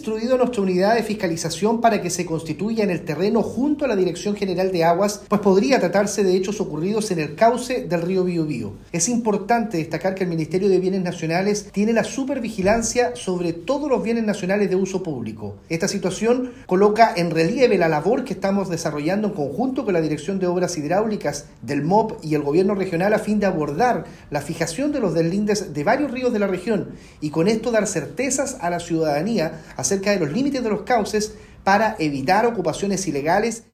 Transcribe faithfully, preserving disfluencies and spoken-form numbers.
instruido a nuestra unidad de fiscalización para que se constituya en el terreno junto a la Dirección General de Aguas, pues podría tratarse de hechos ocurridos en el cauce del río Biobío. Es importante destacar que el Ministerio de Bienes Nacionales tiene la supervigilancia sobre todos los bienes nacionales de uso público. Esta situación coloca en relieve la labor que estamos desarrollando en conjunto con la Dirección de Obras Hidráulicas del M O P y el Gobierno regional a fin de abordar la fijación de los deslindes de varios ríos de la región y con esto dar certezas a la ciudadanía acerca de los límites de los cauces para evitar ocupaciones ilegales.